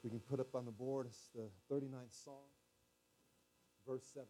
We can put up on the board, it's the 39th Psalm, verse 7.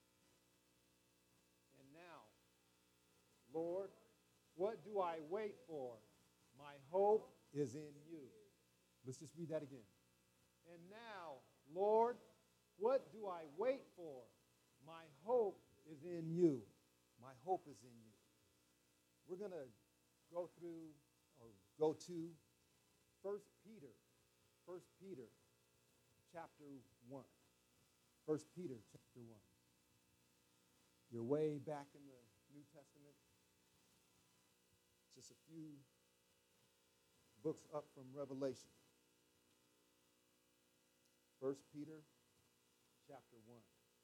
And now, Lord, what do I wait for? My hope is in you. Let's just read that again. And now, Lord, what do I wait for? My hope is in you. My hope is in you. We're going to go to 1 Peter chapter 1. 1 Peter chapter 1. You're way back in the New Testament. Just a few books up from Revelation. 1 Peter chapter 1.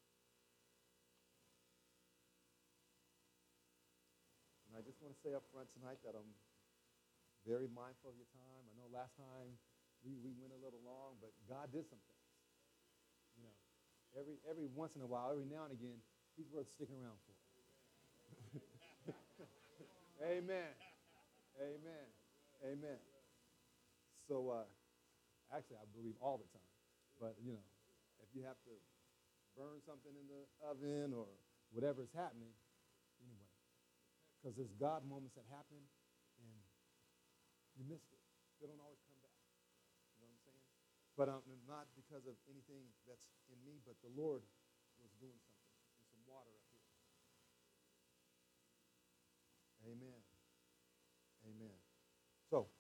And I just want to say up front tonight that I'm very mindful of your time. I know last time we went a little long, but God did some things. You know, every once in a while, every now and again, he's worth sticking around for. Amen. Amen. Amen. So, actually, I believe all the time. But, you know, if you have to burn something in the oven or whatever is happening, anyway, because there's God moments that happen and you missed it. They don't always come back. You know what I'm saying? But not because of anything that's in me, but the Lord was doing something. There's some water up here. Amen. Amen. So,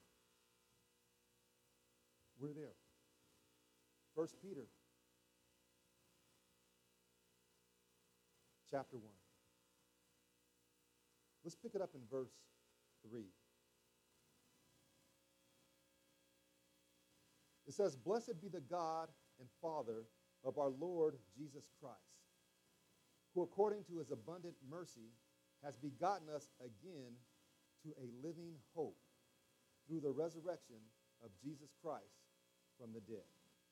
we're there. 1 Peter chapter 1. Let's pick it up in verse 3. It says, "Blessed be the God and Father of our Lord Jesus Christ, who according to his abundant mercy has begotten us again to a living hope through the resurrection of Jesus Christ from the dead."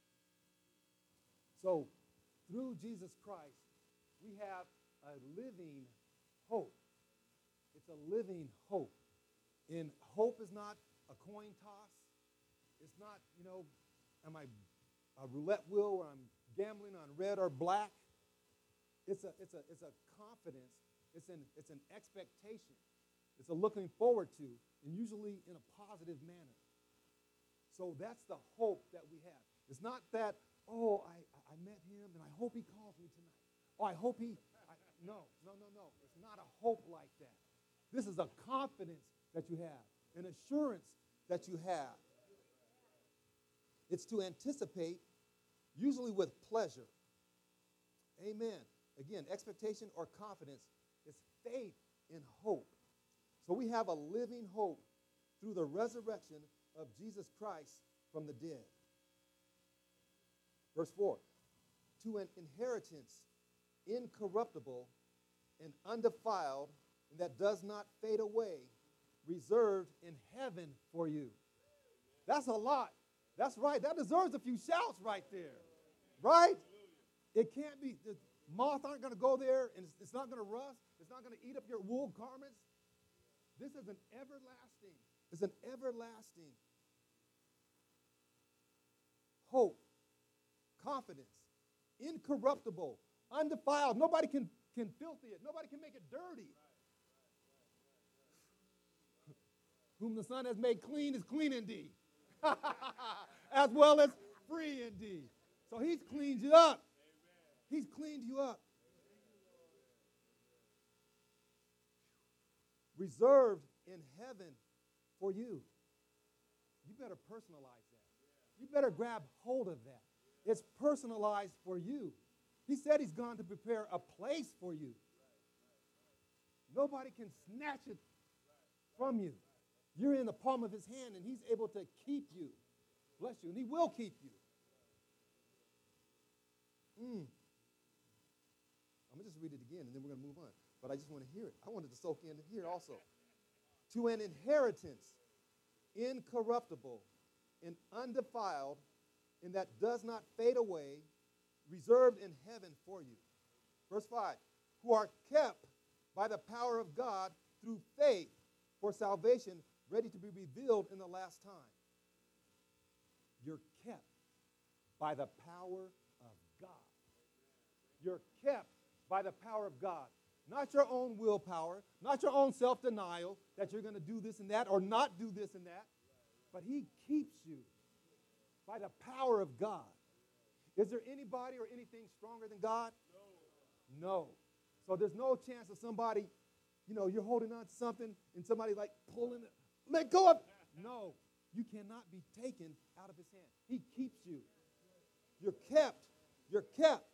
So, through Jesus Christ, we have a living hope. It's a living hope. And hope is not a coin toss. It's not, am I a roulette wheel where I'm gambling on red or black? It's a confidence. It's an expectation. It's a looking forward to, and usually in a positive manner. So that's the hope that we have. It's not that, I met him and I hope he calls me tonight. No. It's not a hope like that. This is a confidence that you have, an assurance that you have. It's to anticipate, usually with pleasure. Amen. Again, expectation or confidence is faith in hope. So we have a living hope through the resurrection of Jesus Christ from the dead. Verse 4, to an inheritance incorruptible and undefiled, and that does not fade away, reserved in heaven for you. That's a lot. That's right. That deserves a few shouts right there. Right? It can't be. The moths aren't going to go there, and it's not going to rust. It's not going to eat up your wool garments. This is an everlasting. It's an everlasting hope, confidence, incorruptible, undefiled. Nobody can filthy it. Nobody can make it dirty. Whom the Son has made clean is clean indeed. As well as free indeed. So he's cleaned you up. He's cleaned you up. Reserved in heaven for you. You better personalize that. You better grab hold of that. It's personalized for you. He said he's gone to prepare a place for you. Nobody can snatch it from you. You're in the palm of his hand, and he's able to keep you. Bless you, and he will keep you. I'm going to just read it again, and then we're going to move on. But I just want to hear it. I wanted to soak in here also. To an inheritance incorruptible and undefiled, and that does not fade away, reserved in heaven for you. Verse 5, who are kept by the power of God through faith for salvation, ready to be revealed in the last time. You're kept. by the power of God. You're kept by the power of God. Not your own willpower, not your own self-denial that you're going to do this and that or not do this and that, but he keeps you by the power of God. Is there anybody or anything stronger than God? No. So there's no chance of somebody, you're holding on to something and somebody like pulling it. Let go of. No, you cannot be taken out of his hand. He keeps you. You're kept. You're kept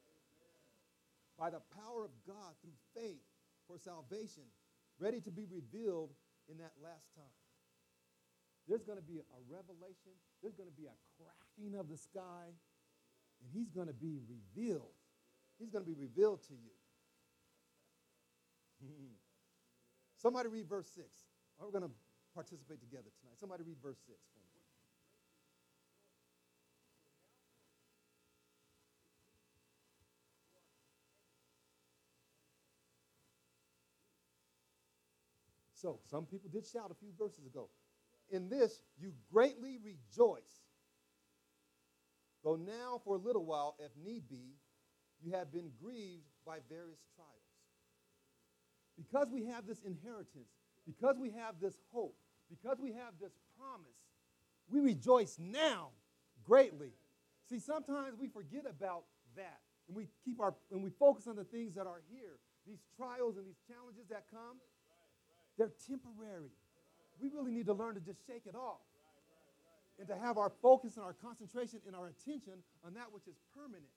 by the power of God through faith for salvation, ready to be revealed in that last time. There's going to be a revelation. There's going to be a cracking of the sky, and he's going to be revealed. He's going to be revealed to you. Somebody read verse 6. We're going to participate together tonight. Somebody read verse 6 for me. So, some people did shout a few verses ago. In this, you greatly rejoice. Though now, for a little while, if need be, you have been grieved by various trials. Because we have this inheritance, because we have this hope, because we have this promise, we rejoice now greatly. See, sometimes we forget about that, and we focus on the things that are here. These trials and these challenges that come, they're temporary. We really need to learn to just shake it off and to have our focus and our concentration and our attention on that which is permanent.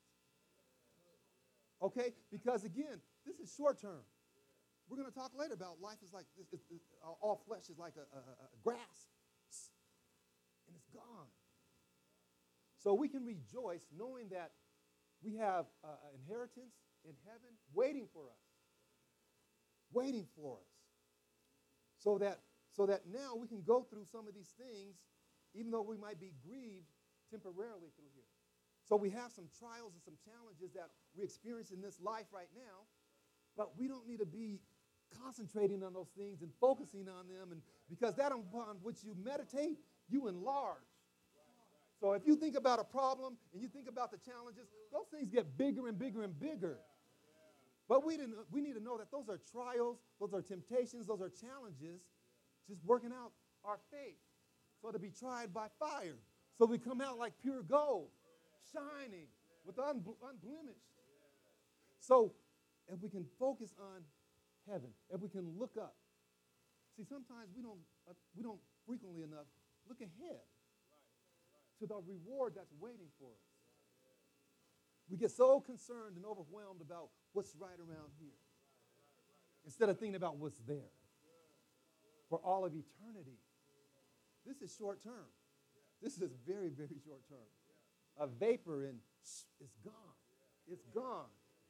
Okay? Because, again, this is short term. We're going to talk later about life is like this. All flesh is like a grass, and it's gone. So we can rejoice knowing that we have an inheritance in heaven waiting for us. Waiting for us. So that now we can go through some of these things, even though we might be grieved temporarily through here. So we have some trials and some challenges that we experience in this life right now, but we don't need to be concentrating on those things and focusing on them, and because that upon which you meditate, you enlarge. So if you think about a problem and you think about the challenges, those things get bigger and bigger and bigger. But we need to know that those are trials, those are temptations, those are challenges, just working out our faith. So to be tried by fire, so we come out like pure gold, shining with unblemished. So if we can focus on heaven, if we can look up. See, sometimes we don't frequently enough look ahead to the reward that's waiting for us. We get so concerned and overwhelmed about what's right around here instead of thinking about what's there for all of eternity. This is short term. This is very, very short term. A vapor and it's gone. It's gone.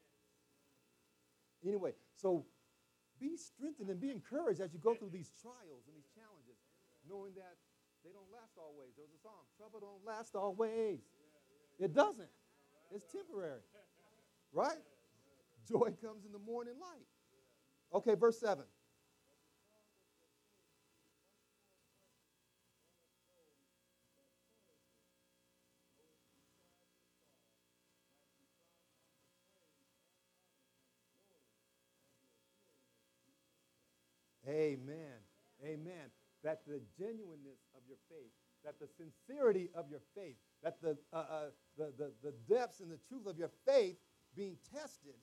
Anyway, so be strengthened and be encouraged as you go through these trials and these challenges, knowing that they don't last always. There was a song, trouble don't last always. It doesn't. It's temporary, right? Joy comes in the morning light. Okay, verse 7. Amen. Amen. That the genuineness of your faith, that the sincerity of your faith, that the depths and the truth of your faith being tested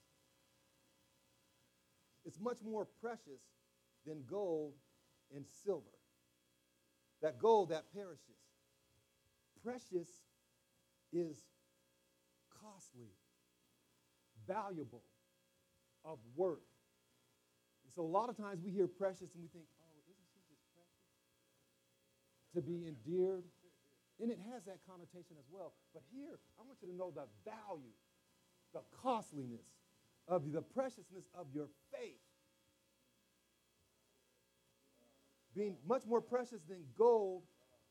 is much more precious than gold and silver. That gold that perishes. Precious is costly, valuable, of worth. And so a lot of times we hear precious and we think, oh, isn't she just precious? To be endeared. And it has that connotation as well. But here, I want you to know the value, the costliness of the preciousness of your faith. Being much more precious than gold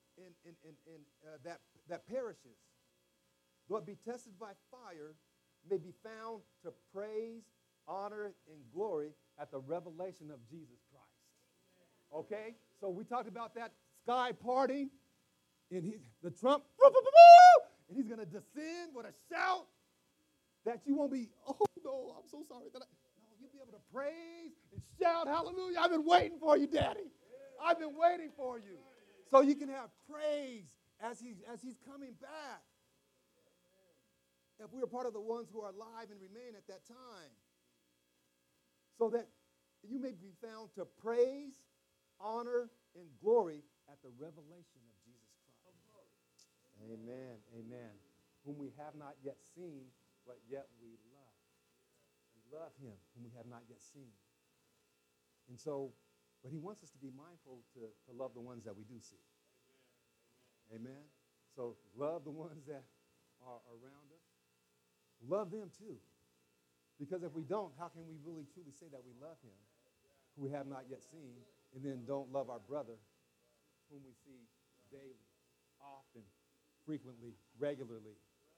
that perishes. Though it be tested by fire, may be found to praise, honor, and glory at the revelation of Jesus Christ. Okay? So we talked about that sky parting, and the trump, And he's going to descend with a shout that you won't be, oh, no, I'm so sorry. No, you'll be able to praise and shout, hallelujah. I've been waiting for you, Daddy. I've been waiting for you. So you can have praise as he's coming back. If we are part of the ones who are alive and remain at that time. So that you may be found to praise, honor, and glory at the revelation of Jesus Christ. Amen, amen. Whom we have not yet seen, but yet we love. We love him whom we have not yet seen. And so, but he wants us to be mindful to love the ones that we do see. Amen. So love the ones that are around us. Love them too. Because if we don't, how can we really truly say that we love him who we have not yet seen, and then don't love our brother whom we see daily, often, frequently, regularly?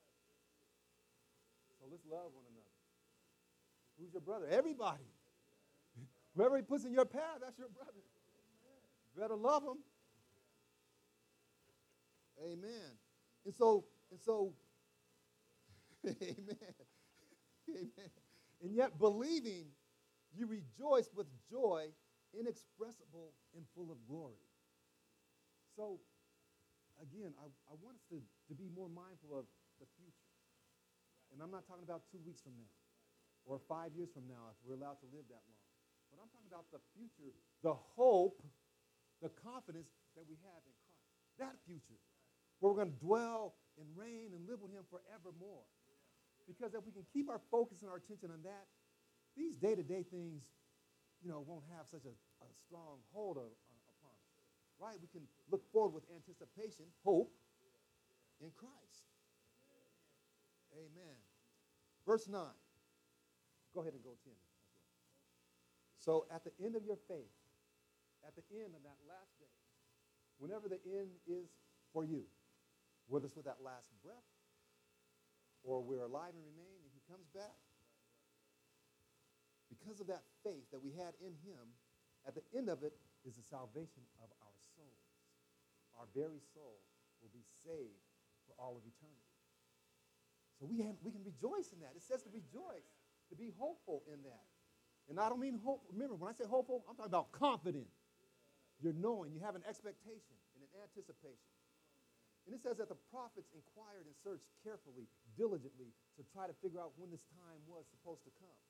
So let's love one another. Who's your brother? Everybody. Whoever he puts in your path, that's your brother. You better love him. Amen. And so, amen. Amen. And yet believing, you rejoice with joy inexpressible and full of glory. So, again, I want us to be more mindful of the future. And I'm not talking about 2 weeks from now or 5 years from now if we're allowed to live that long. But I'm talking about the future, the hope, the confidence that we have in Christ. That future where we're going to dwell and reign and live with him forevermore. Because if we can keep our focus and our attention on that, these day-to-day things, won't have such a strong hold upon us, right? We can look forward with anticipation, hope in Christ. Amen. Verse 9. Go ahead and go 10. So at the end of your faith, at the end of that last day, whenever the end is for you, whether it's with that last breath, or we're alive and remain and he comes back, because of that faith that we had in him, at the end of it is the salvation of our souls. Our very soul will be saved for all of eternity. So we can rejoice in that. It says to rejoice, to be hopeful in that. And I don't mean hope. Remember, when I say hopeful, I'm talking about confident. You're knowing, you have an expectation and an anticipation. And it says that the prophets inquired and searched carefully, diligently, to try to figure out when this time was supposed to come.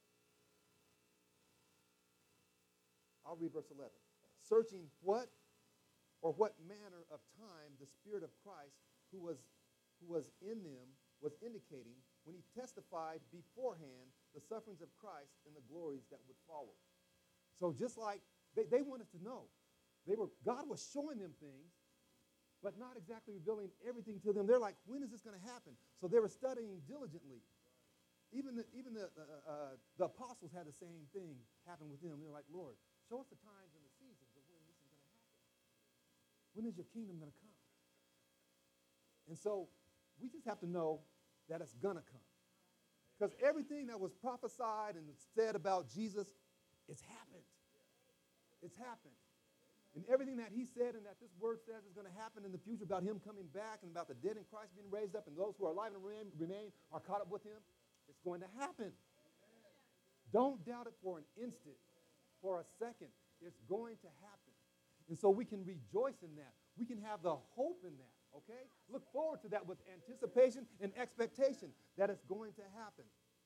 I'll read verse 11. Searching what manner of time the Spirit of Christ who was in them was indicating when he testified beforehand the sufferings of Christ and the glories that would follow. So just like they wanted to know, God was showing them things, but not exactly revealing everything to them. They're like, when is this going to happen? So they were studying diligently. Even the apostles had the same thing happen with them. They were like, Lord, show us the times and the seasons of when this is going to happen. When is your kingdom going to come? And so we just have to know that it's going to come. Because everything that was prophesied and said about Jesus, it's happened. It's happened. And everything that he said and that this word says is going to happen in the future about him coming back and about the dead in Christ being raised up and those who are alive and remain are caught up with him, it's going to happen. Don't doubt it for an instant, for a second. It's going to happen. And so we can rejoice in that. We can have the hope in that, okay? Look forward to that with anticipation and expectation that it's going to happen.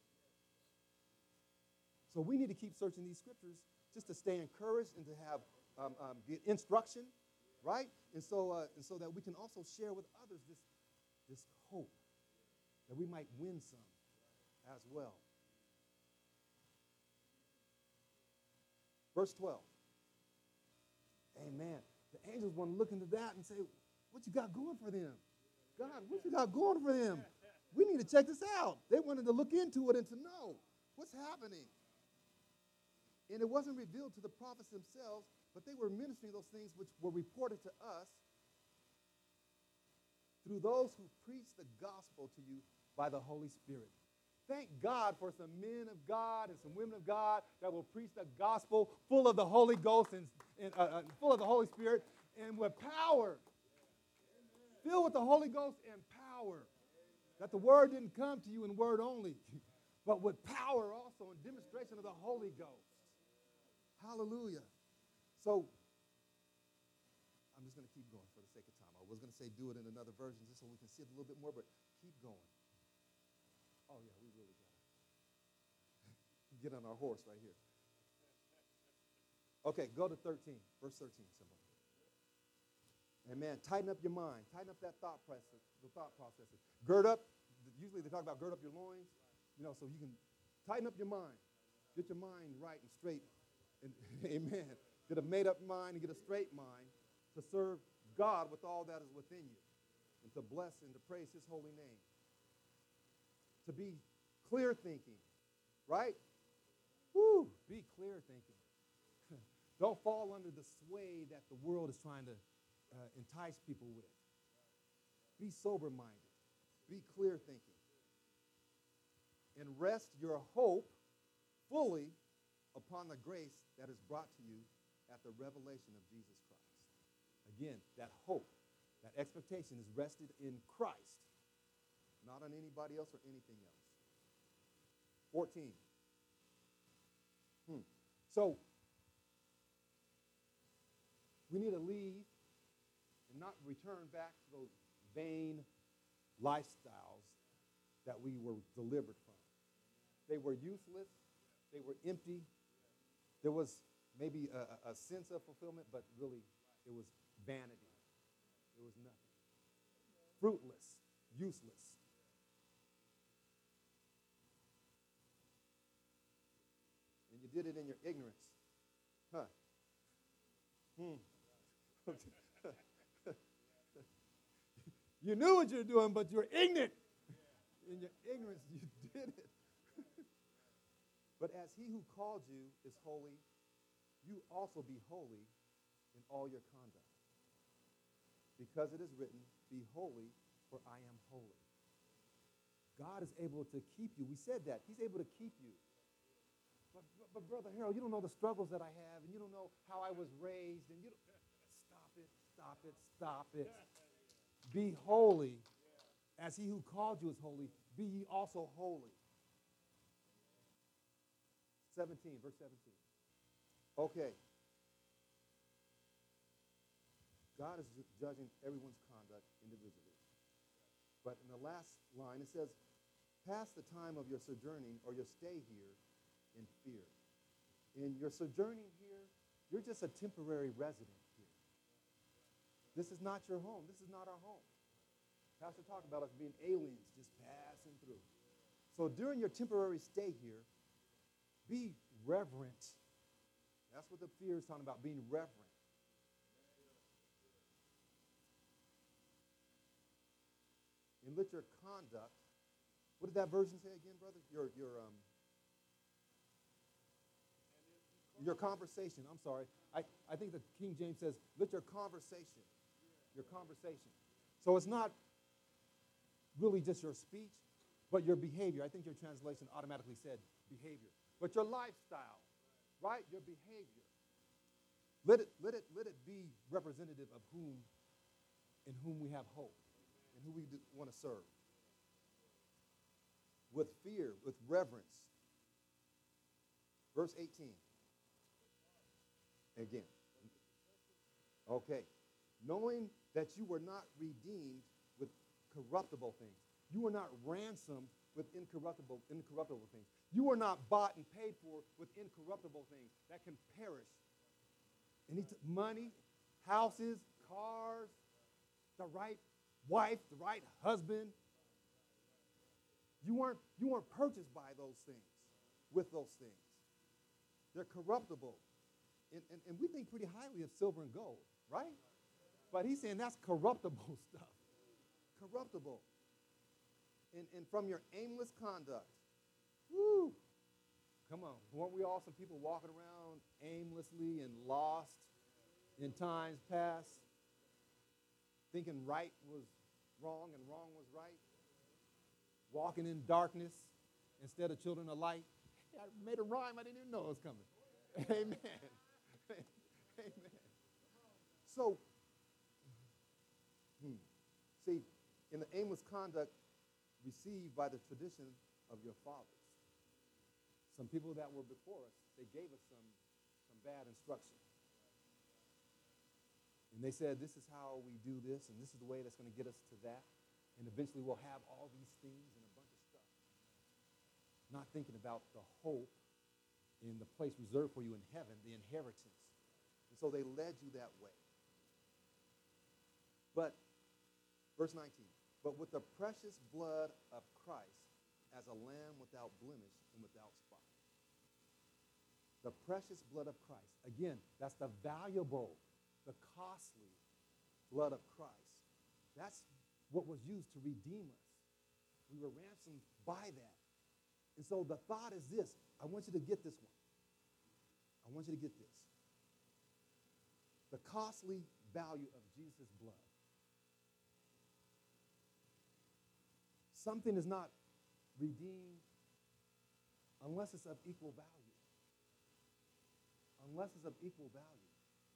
So we need to keep searching these scriptures just to stay encouraged and to have get instruction, right? And so that we can also share with others this hope that we might win some as well. Verse 12. Amen. The angels want to look into that and say, what you got going for them? God, what you got going for them? We need to check this out. They wanted to look into it and to know what's happening. And it wasn't revealed to the prophets themselves, but they were ministering those things which were reported to us through those who preach the gospel to you by the Holy Spirit. Thank God for some men of God and some women of God that will preach the gospel full of the Holy Ghost and full of the Holy Spirit and with power. filled with the Holy Ghost and power. That the word didn't come to you in word only, but with power also and demonstration of the Holy Ghost. Hallelujah. So, I'm just going to keep going for the sake of time. I was going to say do it in another version just so we can see it a little bit more, but keep going. Oh, yeah, we really got to get on our horse right here. Okay, go to 13, verse 13, somebody. Amen. Tighten up your mind. Tighten up that thought process, the thought processes. Gird up. Usually they talk about gird up your loins, so you can tighten up your mind. Get your mind right and straight. And, amen. Get a made-up mind and get a straight mind to serve God with all that is within you and to bless and to praise his holy name. To be clear thinking, right? Woo, be clear thinking. Don't fall under the sway that the world is trying to entice people with. Be sober-minded. Be clear thinking. And rest your hope fully upon the grace that is brought to you at the revelation of Jesus Christ. Again, that hope, that expectation is rested in Christ, not on anybody else or anything else. 14. So, we need to leave and not return back to those vain lifestyles that we were delivered from. They were useless. They were empty. There was maybe a sense of fulfillment, but really it was vanity. It was nothing. Fruitless, useless. And you did it in your ignorance. Huh. You knew what you were doing, but you were ignorant. In your ignorance, you did it. But as he who called you is holy, you also be holy in all your conduct. Because it is written, be holy, for I am holy. God is able to keep you. We said that. He's able to keep you. But Brother Harold, you don't know the struggles that I have, and you don't know how I was raised, and you don't... Stop it. Be holy, as he who called you is holy. Be ye also holy. 17, verse 17. Okay. God is judging everyone's conduct individually. But in the last line, it says, pass the time of your sojourning or your stay here in fear. In your sojourning here, you're just a temporary resident here. This is not your home. This is not our home. Pastor talked about us being aliens just passing through. So during your temporary stay here, be reverent. That's what the fear is talking about, being reverent. And let your conduct, what did that version say again, brother? Your conversation, I'm sorry. I think the King James says, let your conversation. So it's not really just your speech, but your behavior. I think your translation automatically said behavior. But your lifestyle, right? Your behavior. Let it be representative of in whom we have hope and who we want to serve. With fear, with reverence. Verse 18. Again. Okay. Knowing that you were not redeemed with corruptible things. You were not ransomed with incorruptible things. You were not bought and paid for with incorruptible things that can perish. And he took money, houses, cars, the right wife, the right husband. You weren't purchased by those things, with those things. They're corruptible. And we think pretty highly of silver and gold, right? But he's saying that's corruptible stuff. Corruptible. And from your aimless conduct. Woo! Come on. Weren't we all some people walking around aimlessly and lost in times past, thinking right was wrong and wrong was right? Walking in darkness instead of children of light. I made a rhyme. I didn't even know it was coming. Amen. Amen. See, in the aimless conduct received by the tradition of your fathers. Some people that were before us, they gave us some bad instruction. And they said, this is how we do this, and this is the way that's going to get us to that. And eventually we'll have all these things and a bunch of stuff. Not thinking about the hope in the place reserved for you in heaven, the inheritance. And so they led you that way. But, verse 19, but with the precious blood of Christ as a lamb without blemish and without spot. The precious blood of Christ. Again, that's the valuable, the costly blood of Christ. That's what was used to redeem us. We were ransomed by that. And so the thought is this. I want you to get this one. I want you to get this. The costly value of Jesus' blood. Something is not redeemed unless it's of equal value. Unless it's of equal value.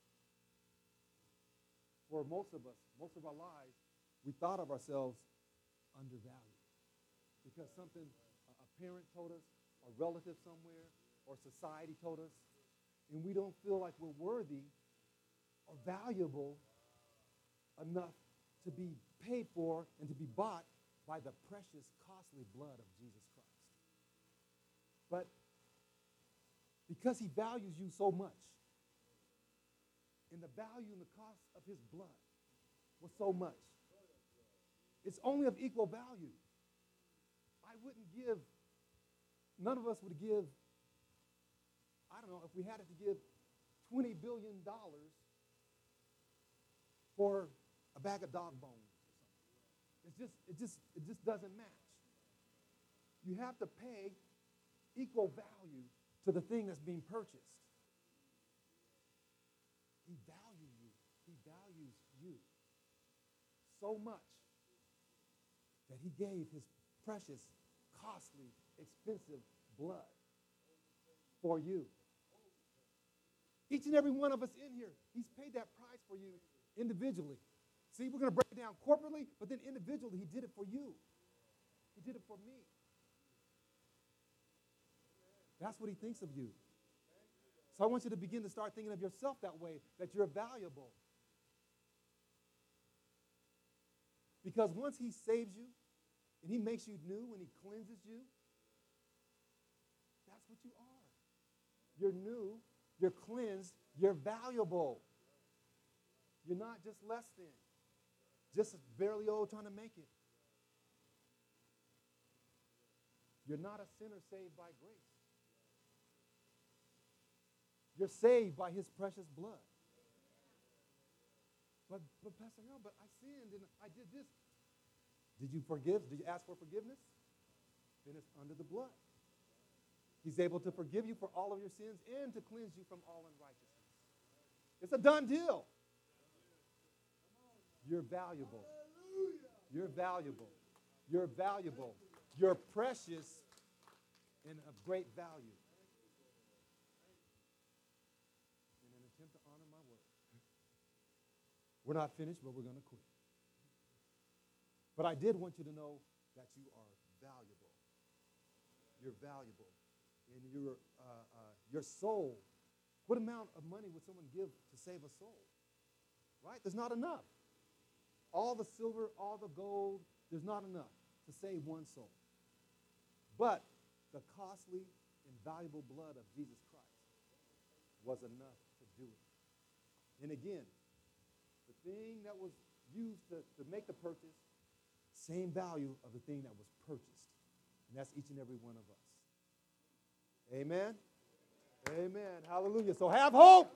For most of us, most of our lives, we thought of ourselves undervalued. Because something, a parent told us, a relative somewhere, or society told us, and we don't feel like we're worthy or valuable enough to be paid for and to be bought by the precious, costly blood of Jesus Christ. But because he values you so much, and the value and the cost of his blood was so much, it's only of equal value. I wouldn't give, none of us would give, I don't know, if we had to give $20 billion for a bag of dog bones or something. It just doesn't match. You have to pay equal value to the thing that's being purchased. He values you. He values you so much that he gave his precious, costly, expensive blood for you. Each and every one of us in here, he's paid that price for you individually. See, we're going to break it down corporately, but then individually, he did it for you. He did it for me. That's what he thinks of you. So I want you to begin to start thinking of yourself that way, that you're valuable. Because once he saves you, and he makes you new, and he cleanses you, that's what you are. You're new, you're cleansed, you're valuable. You're not just less than, just barely old trying to make it. You're not a sinner saved by grace. You're saved by his precious blood. But Pastor Harold, but I sinned and I did this. Did you forgive? Did you ask for forgiveness? Then it's under the blood. He's able to forgive you for all of your sins and to cleanse you from all unrighteousness. It's a done deal. You're valuable. You're valuable. You're valuable. You're precious and of great value. In an attempt to honor my word. We're not finished, but we're going to quit. But I did want you to know that you are valuable. You're valuable. And your soul, what amount of money would someone give to save a soul? Right? There's not enough. All the silver, all the gold, there's not enough to save one soul. But the costly and valuable blood of Jesus Christ was enough to do it. And again, the thing that was used to make the purchase, same value of the thing that was purchased. And that's each and every one of us. Amen? Amen. Hallelujah. So have hope.